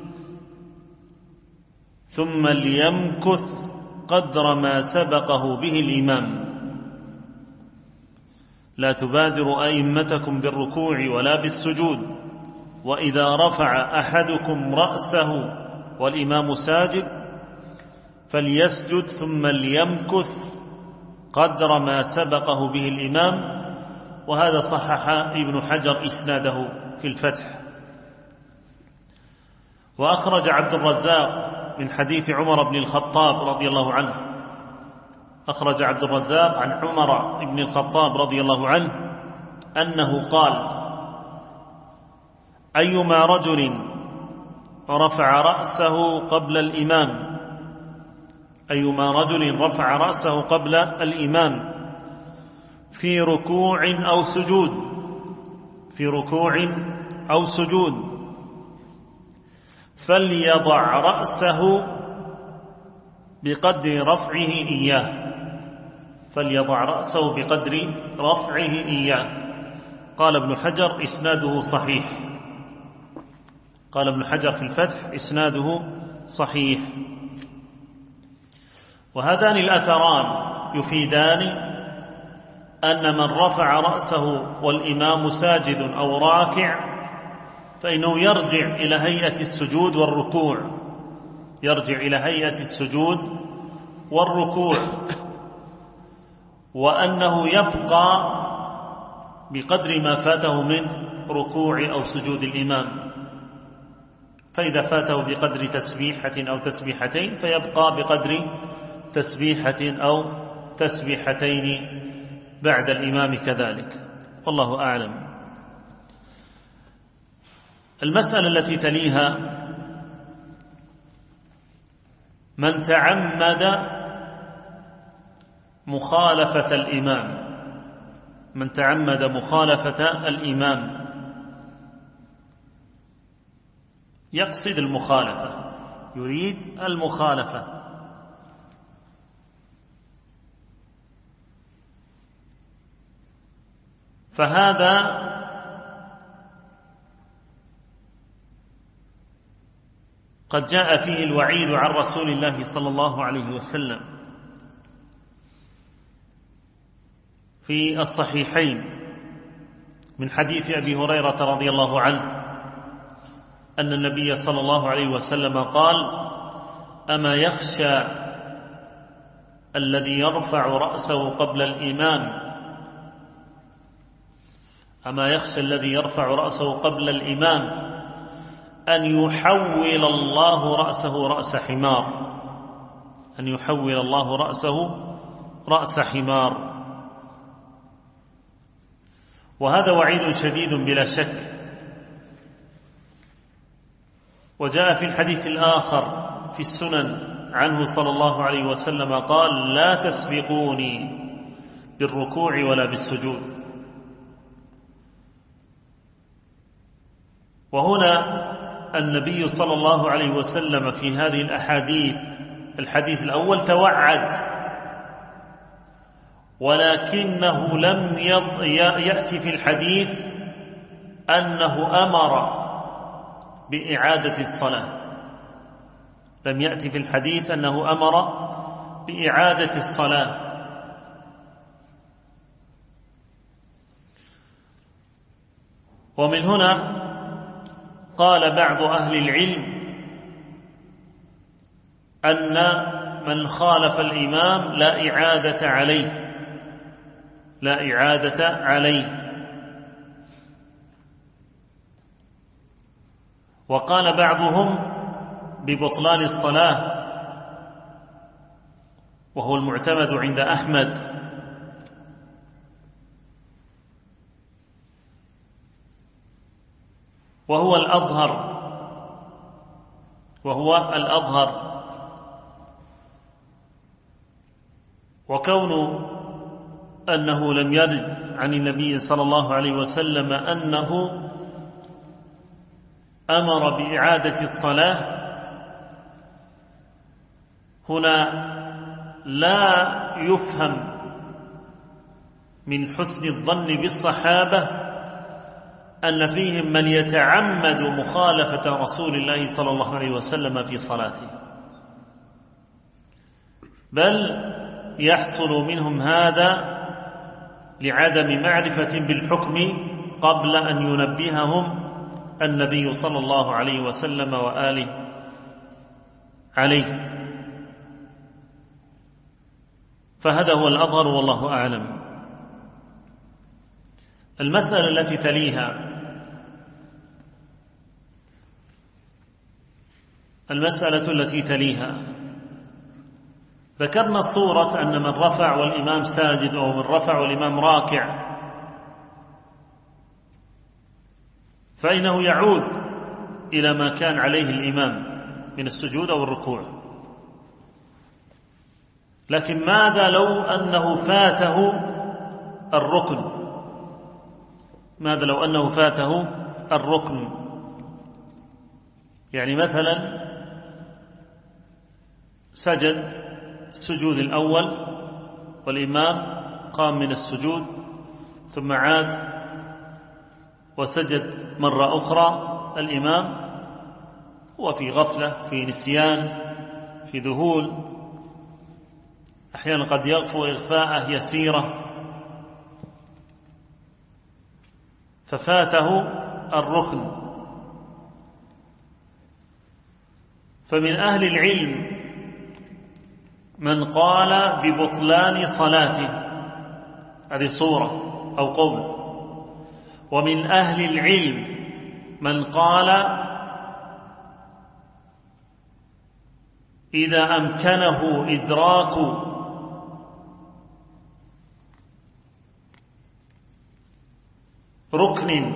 ثم ليمكث قدر ما سبقه به الإمام. لا تبادروا أئمتكم بالركوع ولا بالسجود وإذا رفع أحدكم رأسه والإمام ساجد فليسجد ثم ليمكث قدر ما سبقه به الإمام. وهذا صحح ابن حجر إسناده في الفتح. وأخرج عبد الرزاق من حديث عمر بن الخطاب رضي الله عنه أخرج عبد الرزاق عن عمر بن الخطاب رضي الله عنه أنه قال: أيما رجل رفع رأسه قبل الإمام أيما رجل رفع رأسه قبل الإمام في ركوع أو سجود في ركوع أو سجود فليضع رأسه بقدر رفعه إياه فليضع رأسه بقدر رفعه إياه. قال ابن حجر: إسناده صحيح. قال ابن حجر في الفتح: إسناده صحيح. وهذان الأثران يفيدان أن من رفع رأسه والإمام ساجد أو راكع فإنه يرجع إلى هيئة السجود والركوع يرجع إلى هيئة السجود والركوع وأنه يبقى بقدر ما فاته من ركوع أو سجود الإمام. فإذا فاته بقدر تسبيحة أو تسبيحتين فيبقى بقدر تسبيحة أو تسبيحتين بعد الإمام كذلك، والله أعلم. المسألة التي تليها: من تعمد مخالفة الإمام من تعمد مخالفة الإمام يقصد المخالفة يريد المخالفة فهذا قد جاء فيه الوعيد عن رسول الله صلى الله عليه وسلم في الصحيحين من حديث أبي هريرة رضي الله عنه أن النبي صلى الله عليه وسلم قال: أما يخشى الذي يرفع رأسه قبل الإمام أما يخشى الذي يرفع رأسه قبل الإمام أن يحول الله رأسه رأس حمار أن يحول الله رأسه رأس حمار. وهذا وعيد شديد بلا شك. وجاء في الحديث الآخر في السنن عنه صلى الله عليه وسلم قال: لا تسبقوني بالركوع ولا بالسجود. وهنا النبي صلى الله عليه وسلم في هذه الأحاديث، الحديث الأول توعد، ولكنه لم يأتي في الحديث أنه أمر بإعادة الصلاة. لم يأتي في الحديث أنه أمر بإعادة الصلاة. ومن هنا قال بعض أهل العلم أن من خالف الإمام لا إعادة عليه، لا إعادة عليه. وقال بعضهم ببطلان الصلاة، وهو المعتمد عند أحمد. وهو الأظهر وهو الأظهر وكون أنه لم يرد عن النبي صلى الله عليه وسلم أنه أمر بإعادة الصلاة، هنا لا يفهم من حسن الظن بالصحابة أن فيهم من يتعمد مخالفة رسول الله صلى الله عليه وسلم في صلاته، بل يحصل منهم هذا لعدم معرفة بالحكم قبل أن ينبههم النبي صلى الله عليه وسلم وآله عليه. فهذا هو الأظهر والله أعلم. المسألة التي تليها المسألة التي تليها ذكرنا صورة أن من رفع والإمام ساجد أو من رفع والإمام راكع فإنه يعود إلى ما كان عليه الإمام من السجود أو الركوع. لكن ماذا لو أنه فاته الركن؟ ماذا لو أنه فاته الركن؟ يعني مثلا سجد السجود الأول والإمام قام من السجود ثم عاد وسجد مرة أخرى الإمام، وفي غفلة، في نسيان، في ذهول، أحيانا قد يغفو إغفاءة يسيرة، ففاته الركن. فمن أهل العلم من قال ببطلان صلاته، هذه صورة أو قول. ومن أهل العلم من قال إذا أمكنه إدراك ركن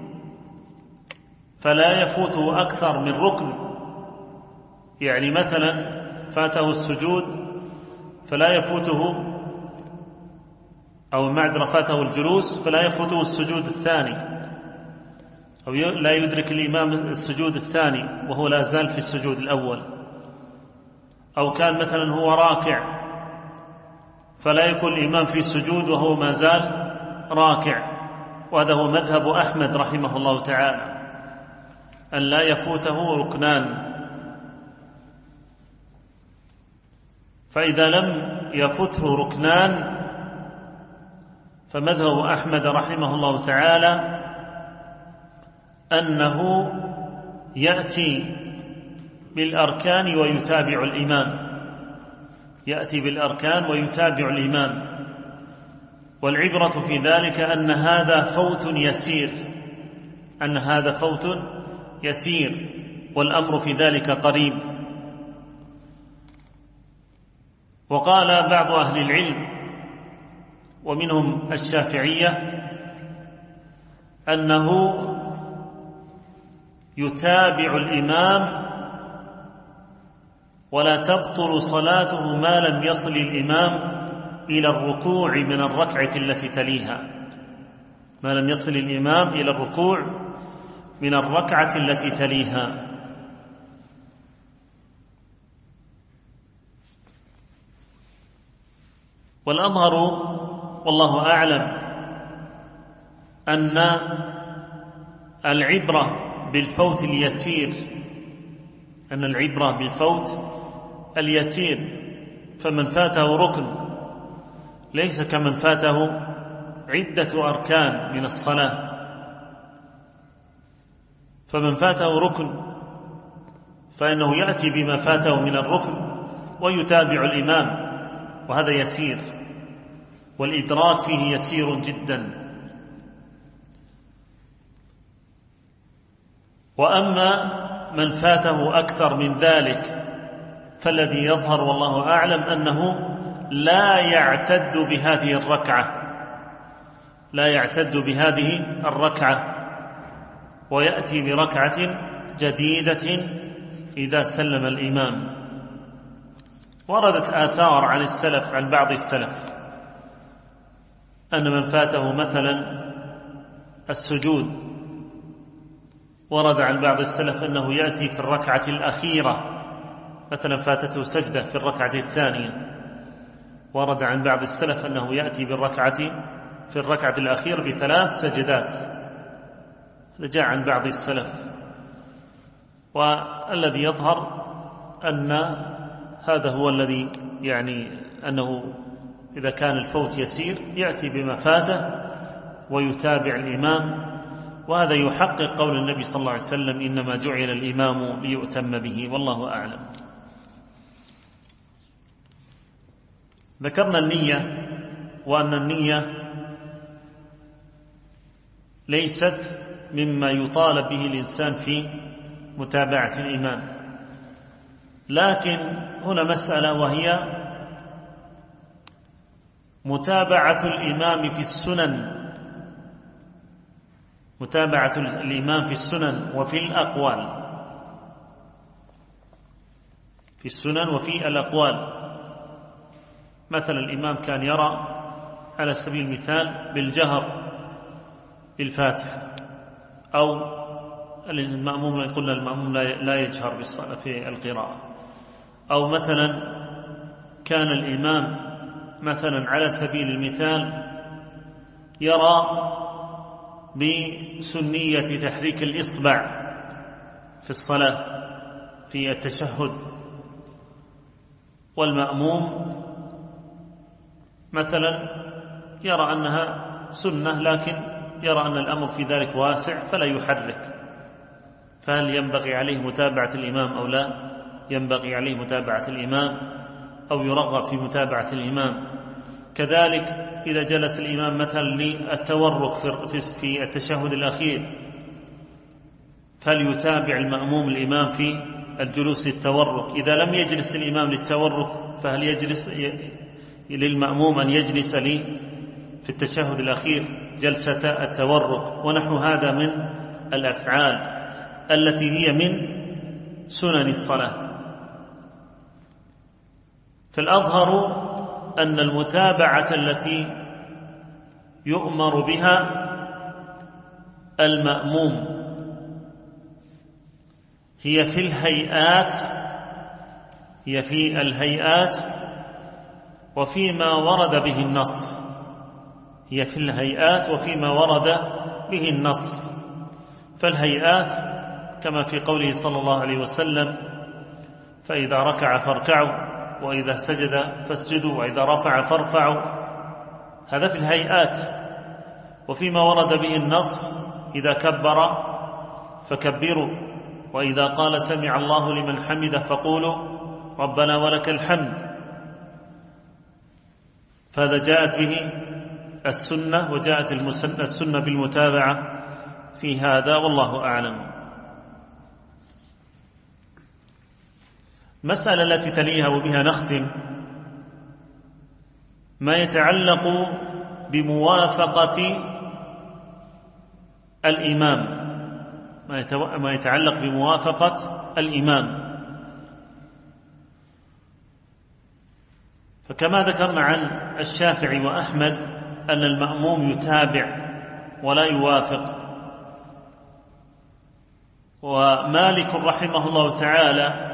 فلا يفوته أكثر من ركن، يعني مثلا فاته السجود فلا يفوته، أو معذرة فاته الجلوس فلا يفوته السجود الثاني، أو لا يدرك الإمام السجود الثاني وهو لا زال في السجود الأول، أو كان مثلا هو راكع فلا يكون الإمام في السجود وهو ما زال راكع. وهذا هو مذهب أحمد رحمه الله تعالى، أن لا يفوته ركنان. فإذا لم يفته ركنان فمذهب أحمد رحمه الله تعالى أنه يأتي بالأركان ويتابع الإمام، يأتي بالأركان ويتابع الإمام. والعبرة في ذلك أن هذا فوت يسير، أن هذا فوت يسير والأمر في ذلك قريب. وقال بعض أهل العلم ومنهم الشافعية أنه يتابع الإمام ولا تبطل صلاته ما لم يصل الإمام إلى الركوع من الركعة التي تليها، ما لم يصل الإمام إلى الركوع من الركعة التي تليها. والأظهر والله أعلم أن العبرة بالفوت اليسير أن العبرة بالفوت اليسير فمن فاته ركن ليس كمن فاته عدة أركان من الصلاة. فمن فاته ركن فإنه يأتي بما فاته من الركن ويتابع الإمام، وهذا يسير، والإدراك فيه يسير جدا. وأما من فاته أكثر من ذلك فالذي يظهر والله أعلم أنه لا يعتد بهذه الركعة لا يعتد بهذه الركعة ويأتي بركعة جديدة إذا سلم الإمام. وردت آثار عن السلف عن بعض السلف أن من فاته مثلا السجود، ورد عن بعض السلف أنه يأتي في الركعة الأخيرة، مثلا فاتته سجدة في الركعة الثانية، ورد عن بعض السلف أنه يأتي بالركعة في الركعة الأخيرة بثلاث سجدات، هذا جاء عن بعض السلف. والذي يظهر أن هذا هو الذي يعني أنه إذا كان الفوت يسير يأتي بما فاته ويتابع الإمام، وهذا يحقق قول النبي صلى الله عليه وسلم إنما جعل الإمام ليؤتم به، والله أعلم. ذكرنا النية، وأن النية ليست مما يطالب به الإنسان في متابعة الإمام، لكن هنا مسألة وهي متابعة الإمام في السنن متابعة الإمام في السنن وفي الأقوال في السنن وفي الأقوال. مثلا الإمام كان يرى على سبيل المثال بالجهر بالفاتحة، أو المأموم قلنا المأموم لا يجهر في القراءة، أو مثلا كان الإمام مثلا على سبيل المثال يرى بسنية تحريك الإصبع في الصلاة في التشهد، والمأموم مثلا يرى أنها سنة لكن يرى أن الأمر في ذلك واسع فلا يحرك، فهل ينبغي عليه متابعة الإمام أو لا؟ ينبغي عليه متابعة الإمام أو يرغب في متابعة الإمام. كذلك إذا جلس الإمام مثلا للتورك في التشهد الأخير فليتابع المأموم الإمام في الجلوس للتورك. إذا لم يجلس الإمام للتورك فهل يجلس للمأموم أن يجلس لي في التشهد الأخير جلسة التورك؟ ونحو هذا من الأفعال التي هي من سنن الصلاة. فالأظهر أن المتابعة التي يؤمر بها المأموم هي في الهيئات هي في الهيئات وفيما ورد به النص هي في الهيئات وفيما ورد به النص. فالهيئات كما في قوله صلى الله عليه وسلم فإذا ركع فاركعوا وإذا سجد فاسجدوا وإذا رفع فارفعوا، هذا في الهيئات. وفيما ورد به النص إذا كبر فكبروا، وإذا قال سمع الله لمن حمده فقولوا ربنا ولك الحمد، فهذا جاءت به السنة وجاءت السنة بالمتابعة في هذا، والله أعلم. مسألة التي تليها وبها نختم ما يتعلق بموافقة الإمام، ما يتعلق بموافقة الإمام. فكما ذكرنا عن الشافعي وأحمد أن المأموم يتابع ولا يوافق، ومالك رحمه الله تعالى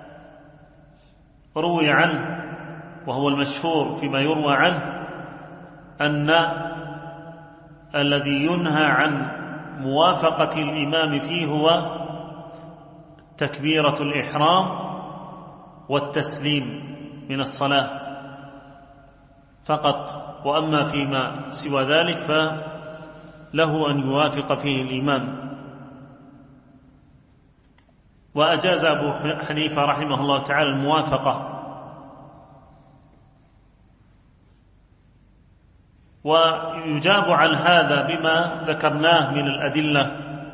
روي عنه وهو المشهور فيما يروى عنه أن الذي ينهى عن موافقة الإمام فيه هو تكبيرة الإحرام والتسليم من الصلاة فقط، وأما فيما سوى ذلك فله أن يوافق فيه الإمام. وأجاز أبو حنيفة رحمه الله تعالى الموافقة، ويجاب عن هذا بما ذكرناه من الأدلة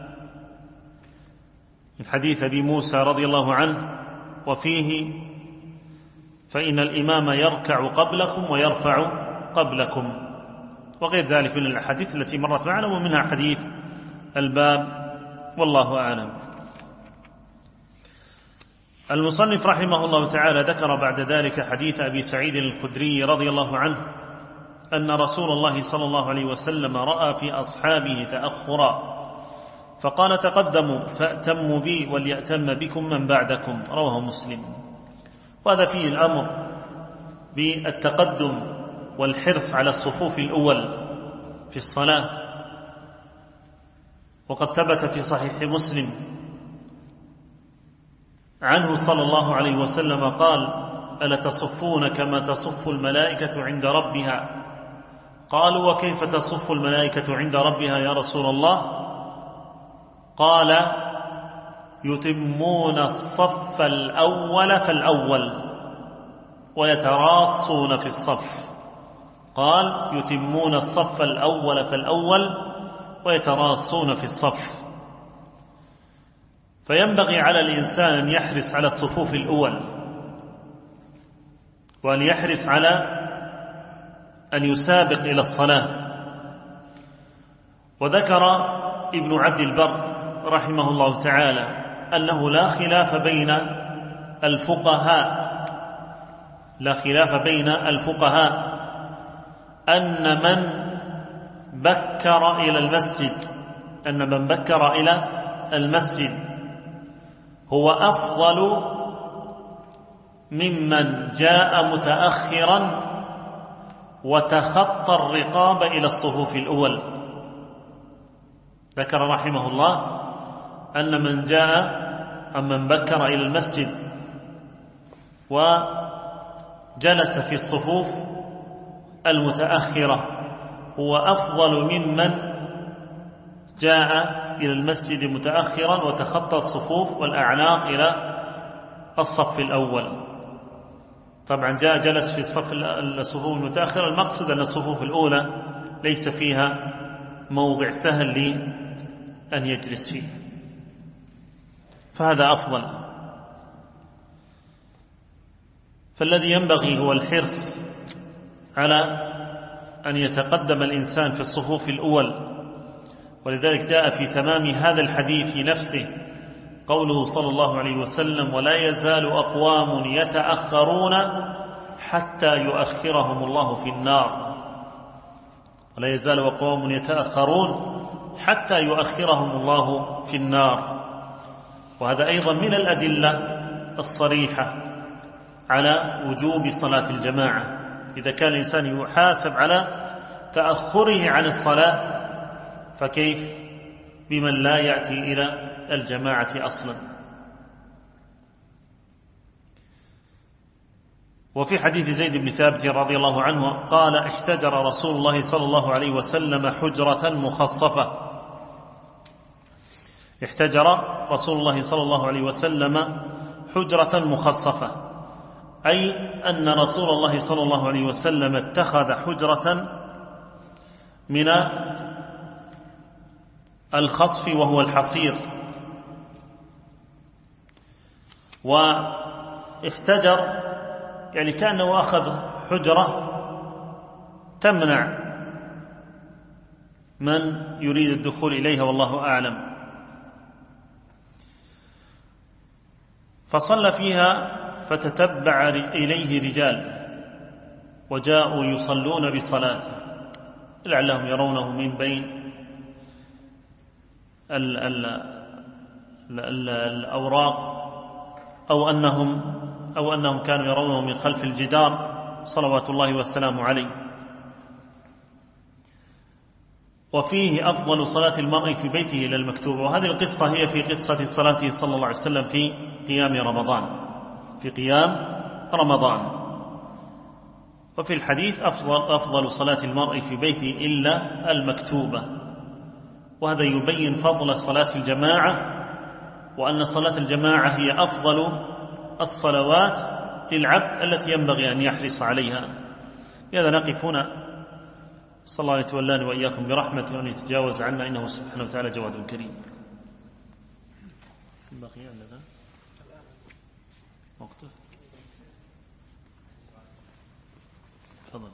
من حديث أبي موسى رضي الله عنه وفيه فإن الإمام يركع قبلكم ويرفع قبلكم، وغير ذلك من الأحاديث التي مرت معنا ومنها حديث الباب، والله أعلم. المصنف رحمه الله تعالى ذكر بعد ذلك حديث أبي سعيد الخدري رضي الله عنه أن رسول الله صلى الله عليه وسلم رأى في أصحابه تأخرا فقال تقدموا فأتموا بي وليأتم بكم من بعدكم، رواه مسلم. وهذا فيه الأمر بالتقدم والحرص على الصفوف الأول في الصلاة، وقد ثبت في صحيح مسلم عنه صلى الله عليه وسلم قال ألا تصفون كما تصف الملائكة عند ربها؟ قالوا وكيف تصف الملائكة عند ربها يا رسول الله؟ قال يتمون الصف الأول فالأول ويتراصون في الصف. قال يتمون الصف الأول فالأول ويتراصون في الصف. فينبغي على الإنسان أن يحرص على الصفوف الأول، وأن يحرص على أن يسابق إلى الصلاة. وذكر ابن عبد البر رحمه الله تعالى أنه لا خلاف بين الفقهاء لا خلاف بين الفقهاء أن من بكر إلى المسجد أن من بكر إلى المسجد هو أفضل ممن جاء متأخرا وتخطى الرقاب إلى الصفوف الأول. ذكر رحمه الله أن من جاء أم من بكر إلى المسجد وجلس في الصفوف المتأخرة هو أفضل ممن جاء إلى المسجد متأخرا وتخطى الصفوف والأعناق إلى الصف الأول. طبعا جاء جلس في الصف الصفوف المتأخرة، المقصد أن الصفوف الأولى ليس فيها موضع سهل لأن يجلس فيه، فهذا أفضل. فالذي ينبغي هو الحرص على أن يتقدم الإنسان في الصفوف الأول. ولذلك جاء في تمام هذا الحديث نفسه قوله صلى الله عليه وسلم ولا يزال أقوام يتأخرون حتى يؤخرهم الله في النار. ولا يزال أقوام يتأخرون حتى يؤخرهم الله في النار. وهذا أيضا من الأدلة الصريحة على وجوب صلاة الجماعة. إذا كان الإنسان يحاسب على تأخره عن الصلاة فكيف بمن لا يأتي إلى الجماعة أصلا. وفي حديث زيد بن ثابت رضي الله عنه قال احتجر رسول الله صلى الله عليه وسلم حجرة مخصفة. احتجر رسول الله صلى الله عليه وسلم حجرة مخصفة، أي أن رسول الله صلى الله عليه وسلم اتخذ حجرة من الخصف وهو الحصير، واحتجر يعني كأنه أخذ حجرة تمنع من يريد الدخول إليها والله أعلم. فصلى فيها فتتبع إليه رجال وجاءوا يصلون بصلاته لعلهم يرونه من بين ال ال ال ال الأوراق أو أنهم, أو أنهم كانوا يرونه من خلف الجدار صلوات الله والسلام عليه. وفيه أفضل صلاة المرء في بيته إلى المكتوبة، وهذه القصة هي في قصة صلاته صلى الله عليه وسلم في قيام رمضان في قيام رمضان. وفي الحديث أفضل, أفضل صلاة المرء في بيته إلا المكتوبة، وهذا يبين فضل صلاة الجماعة، وأن صلاة الجماعة هي أفضل الصلوات للعبد التي ينبغي أن يحرص عليها. لهذا نقف هنا، صلى الله عليه وتولاني وإياكم برحمته وأن يتجاوز عنا إنه سبحانه وتعالى جواد كريم. بقي عندنا وقته، تفضل.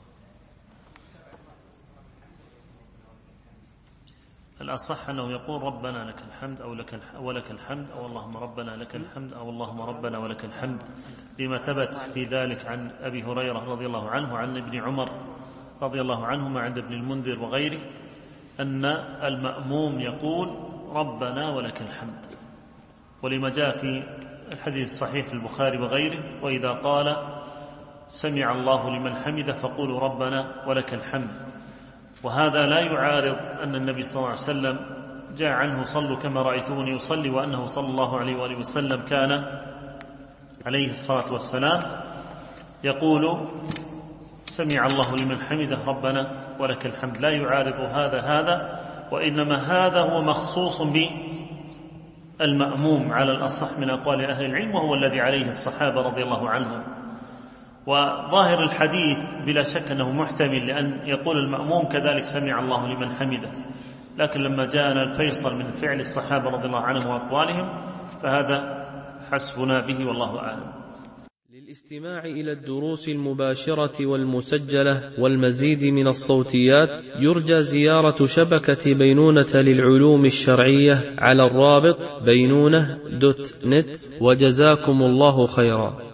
الأصح أنه يقول ربنا لك الحمد أو لك ولك الحمد، أو اللهم ربنا لك الحمد، أو اللهم ربنا ولك الحمد، لما ثبت في ذلك عن أبي هريرة رضي الله عنه وعن ابن عمر رضي الله عنهما عند ابن المنذر وغيره أن المأموم يقول ربنا ولك الحمد، ولما جاء في الحديث الصحيح في البخاري وغيره وإذا قال سمع الله لمن حمده فقولوا ربنا ولك الحمد. وهذا لا يعارض أن النبي صلى الله عليه وسلم جاء عنه صلوا كما رأيتوني يصلي، وأنه صلى الله عليه وآله وسلم كان عليه الصلاة والسلام يقول سمع الله لمن حمده ربنا ولك الحمد، لا يعارض هذا هذا، وإنما هذا هو مخصوص بالمأموم على الأصح من أقوال أهل العلم، وهو الذي عليه الصحابة رضي الله عنهم. وظاهر الحديث بلا شك أنه محتمل لأن يقول المأموم كذلك سمع الله لمن حمده، لكن لما جاءنا الفيصل من فعل الصحابة رضي الله عنهم وأقوالهم فهذا حسبنا به والله أعلم. للاستماع إلى الدروس المباشرة والمسجلة والمزيد من الصوتيات يرجى زيارة شبكة بينونة للعلوم الشرعية على الرابط بينونة دوت نت، وجزاكم الله خيرا.